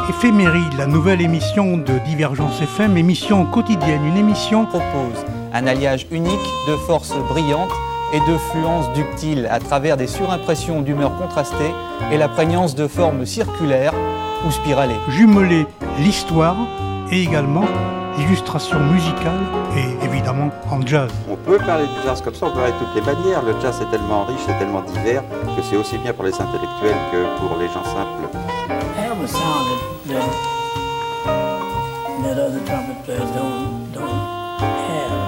Éphéméride, la nouvelle émission de Divergence FM, émission quotidienne, une émission propose un alliage unique de forces brillantes et de fluences ductiles à travers des surimpressions d'humeurs contrastées et la prégnance de formes circulaires ou spiralées. Jumeler l'histoire et également l'illustration musicale et évidemment en jazz. On peut parler du jazz comme ça, on peut parler de toutes les manières. Le jazz est tellement riche, c'est tellement divers que c'est aussi bien pour les intellectuels que pour les gens simples. I have a sound that other trumpet players don't have.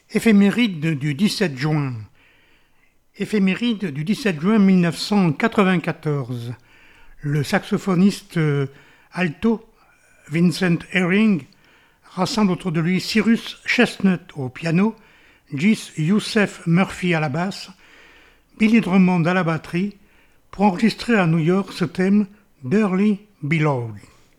Éphéméride du 17 juin. Éphéméride du 17 juin 1994. Le saxophoniste alto Vincent Herring rassemble autour de lui Cyrus Chestnut au piano, Gis Youssef Murphy à la basse, Billy Drummond à la batterie, pour enregistrer à New York ce thème Dearly Beloved.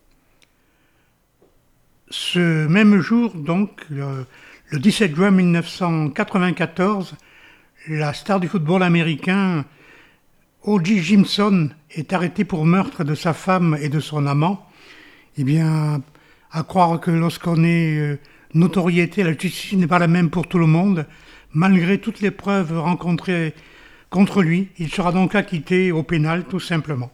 Ce même jour, donc, le 17 juin 1994, la star du football américain O.J. Simpson est arrêté pour meurtre de sa femme et de son amant. Eh bien, à croire que lorsqu'on est notoriété, la justice n'est pas la même pour tout le monde. Malgré toutes les preuves rencontrées contre lui, il sera donc acquitté au pénal, tout simplement.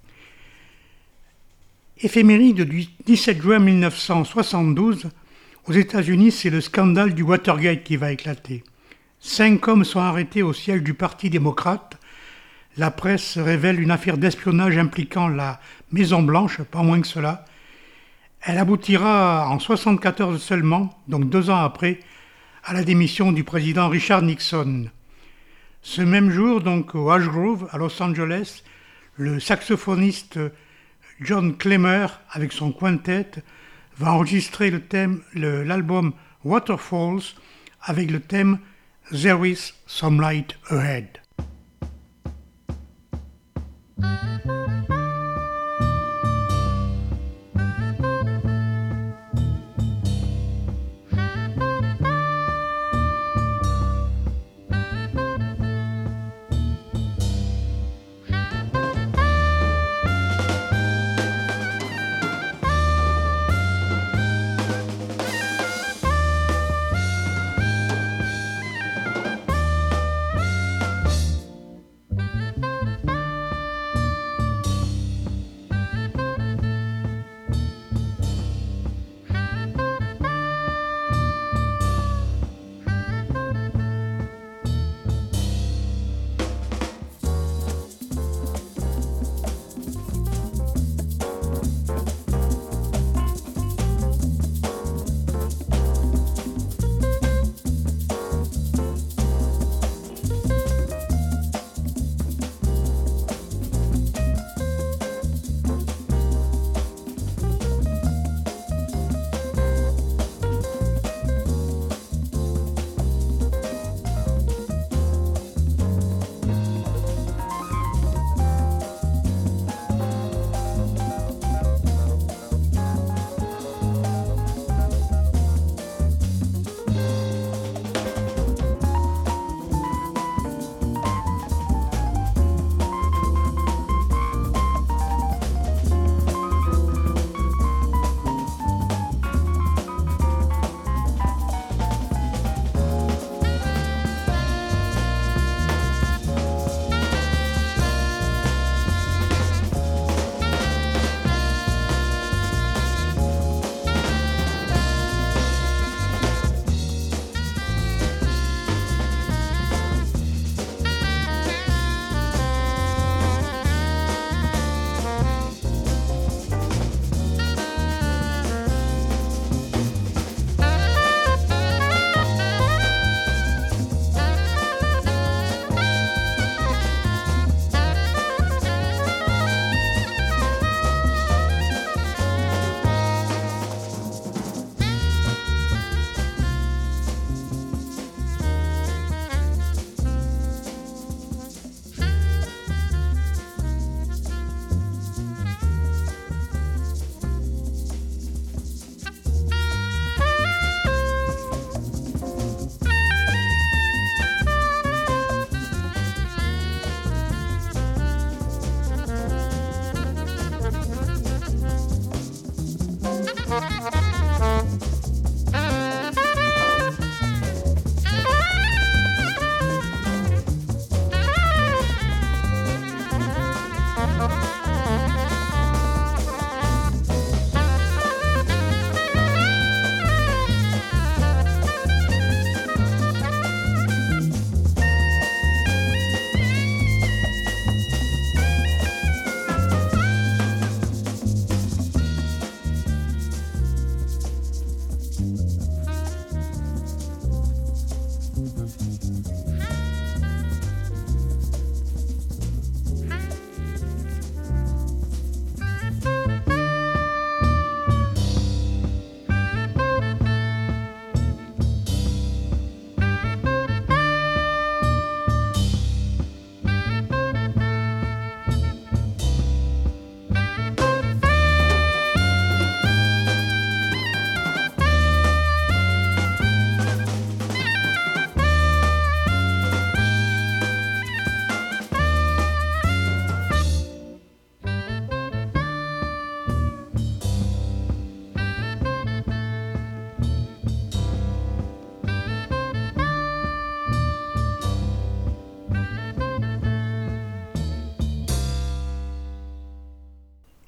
Éphéméride du 17 juin 1972, aux États-Unis, c'est le scandale du Watergate qui va éclater. 5 hommes sont arrêtés au siège du Parti démocrate. La presse révèle une affaire d'espionnage impliquant la Maison-Blanche, pas moins que cela. Elle aboutira en 1974 seulement, donc 2 ans après, à la démission du président Richard Nixon. Ce même jour, donc au Ash Grove, à Los Angeles, le saxophoniste John Clemmer, avec son quintet, va enregistrer l'album Waterfalls avec le thème There is some light ahead.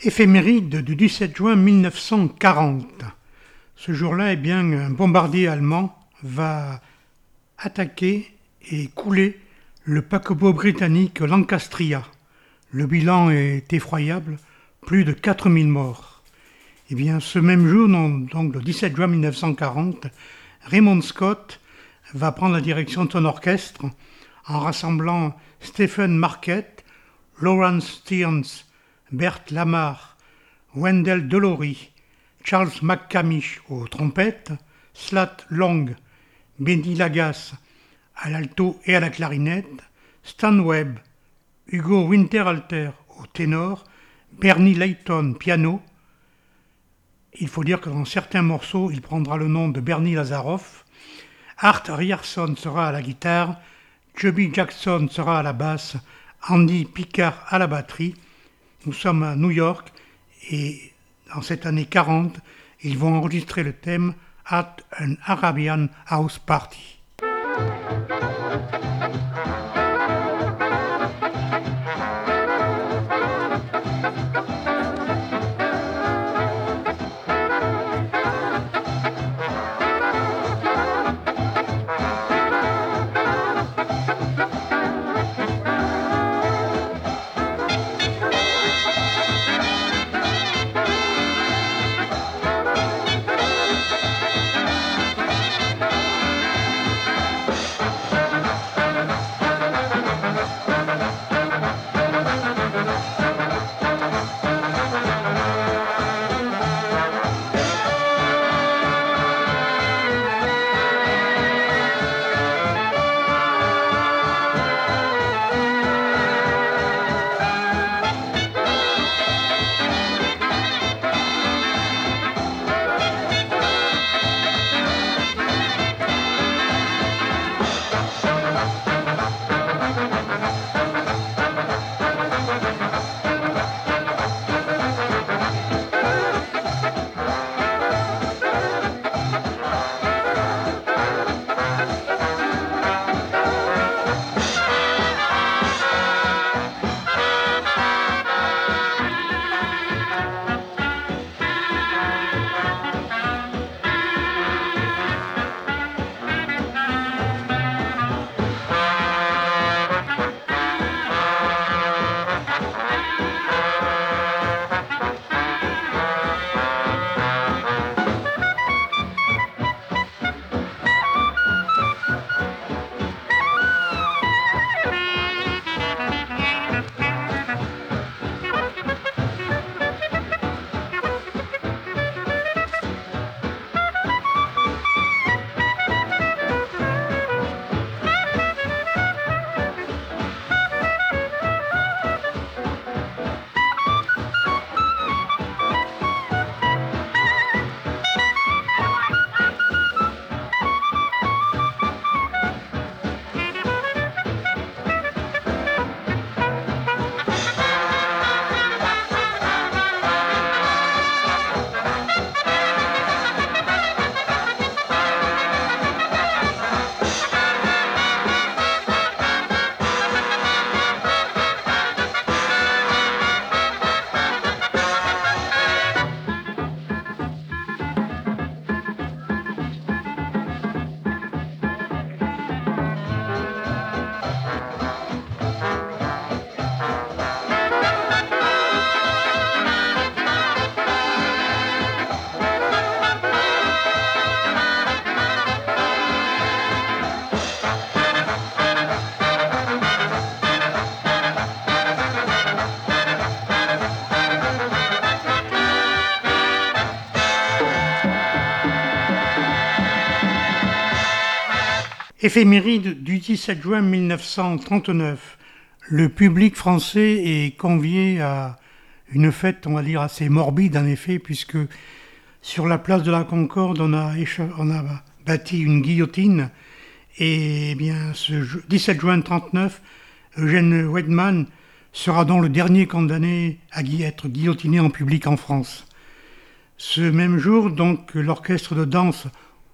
Éphéméride du 17 juin 1940. Ce jour-là, un bombardier allemand va attaquer et couler le paquebot britannique Lancastria. Le bilan est effroyable, plus de 4000 morts. Ce même jour, donc le 17 juin 1940, Raymond Scott va prendre la direction de son orchestre en rassemblant Stephen Marquette, Lawrence Stearns, Bert Lamar, Wendell Delory, Charles McCamish aux trompettes, Slat Long, Benny Lagasse à l'alto et à la clarinette, Stan Webb, Hugo Winterhalter au ténor, Bernie Layton piano. Il faut dire que dans certains morceaux, il prendra le nom de Bernie Lazaroff. Art Ryerson sera à la guitare, Chubby Jackson sera à la basse, Andy Picard à la batterie. Nous sommes à New York et dans cette année 40, ils vont enregistrer le thème At an Arabian House Party. Éphéméride du 17 juin 1939. Le public français est convié à une fête, on va dire, assez morbide en effet, puisque sur la place de la Concorde, on a bâti une guillotine. Et ce 17 juin 1939, Eugène Weidmann sera donc le dernier condamné à être guillotiné en public en France. Ce même jour, donc, l'orchestre de danse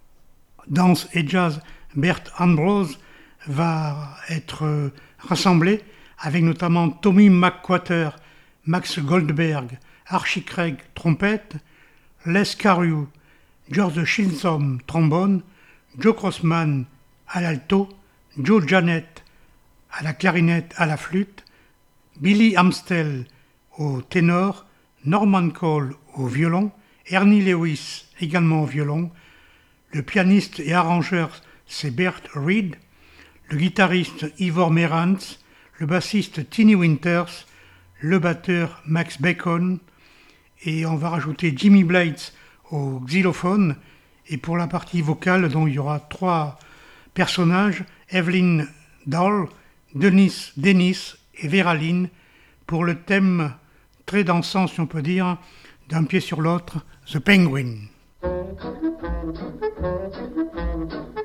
et jazz Bert Ambrose va être rassemblé avec notamment Tommy McWhorter, Max Goldberg, Archie Craig, trompette, Les Carew, George Shinsom, trombone, Joe Crossman à l'alto, Joe Janet à la clarinette, à la flûte, Billy Amstel au ténor, Norman Cole au violon, Ernie Lewis également au violon, le pianiste et arrangeur c'est Bert Reed, le guitariste Ivor Meerans, le bassiste Tinny Winters, le batteur Max Bacon, et on va rajouter Jimmy Blades au xylophone, et pour la partie vocale, dont il y aura 3 personnages, Evelyn Dahl, Dennis et Vera Lynn, pour le thème très dansant, si on peut dire, d'un pied sur l'autre, The Penguin.